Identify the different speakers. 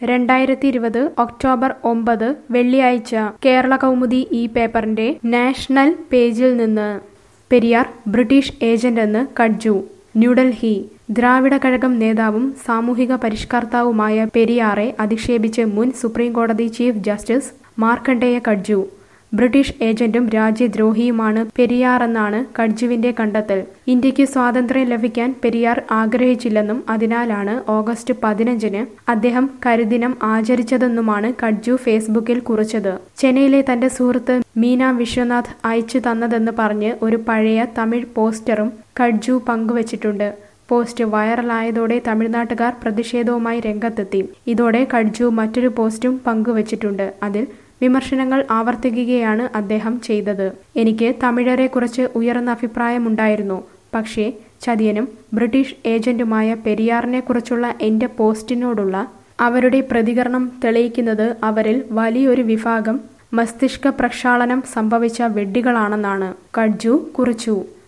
Speaker 1: 2020 October 9 വെള്ളിയാഴ്ച കേരള കൗമുദി ഈ പേപ്പറിന്റെ നാഷണൽ പേജിൽ നിന്ന് പെരിയാർ ബ്രിട്ടീഷ് ഏജന്റെന്ന് കഡ്ജു. ന്യൂഡൽഹി ദ്രാവിഡ കഴകം നേതാവും സാമൂഹിക പരിഷ്കർത്താവുമായ പെരിയാറെ അധിക്ഷേപിച്ച് മുൻ സുപ്രീം കോടതി chief justice Markandeya Katju. British ഏജന്റും രാജ്യദ്രോഹിയുമാണ് പെരിയാറെന്നാണ് കഡ്ജുവിന്റെ കണ്ടെത്തൽ. ഇന്ത്യക്ക് സ്വാതന്ത്ര്യം ലഭിക്കാൻ പെരിയാർ ആഗ്രഹിച്ചില്ലെന്നും അതിനാലാണ് ഓഗസ്റ്റ് 15-ന് അദ്ദേഹം കരിദിനം ആചരിച്ചതെന്നുമാണ് കഡ്ജു ഫേസ്ബുക്കിൽ കുറിച്ചത്. ചെന്നൈയിലെ തന്റെ സുഹൃത്ത് മീന വിശ്വനാഥ് അയച്ചു തന്നതെന്ന് പറഞ്ഞ് ഒരു പഴയ തമിഴ് പോസ്റ്ററും കഡ്ജു പങ്കുവച്ചിട്ടുണ്ട്. പോസ്റ്റ് വൈറലായതോടെ തമിഴ്നാട്ടുകാർ പ്രതിഷേധവുമായി രംഗത്തെത്തി. ഇതോടെ കഡ്ജു മറ്റൊരു പോസ്റ്റും പങ്കുവച്ചിട്ടുണ്ട്. അതിൽ വിമർശനങ്ങൾ ആവർത്തിക്കുകയാണ് അദ്ദേഹം ചെയ്തത്. എനിക്ക് തമിഴരെ കുറിച്ച് ഉയർന്ന അഭിപ്രായമുണ്ടായിരുന്നു. പക്ഷേ ചതിയനും ബ്രിട്ടീഷ് ഏജന്റുമായ പെരിയാറിനെ കുറിച്ചുള്ള എന്റെ പോസ്റ്റിനോടുള്ള അവരുടെ പ്രതികരണം തെളിയിക്കുന്നത് അവരിൽ വലിയൊരു വിഭാഗം മസ്തിഷ്ക പ്രക്ഷാളനം സംഭവിച്ച വിഡ്ഢികളാണെന്നാണ്, കഡ്ജു കുറിച്ചു.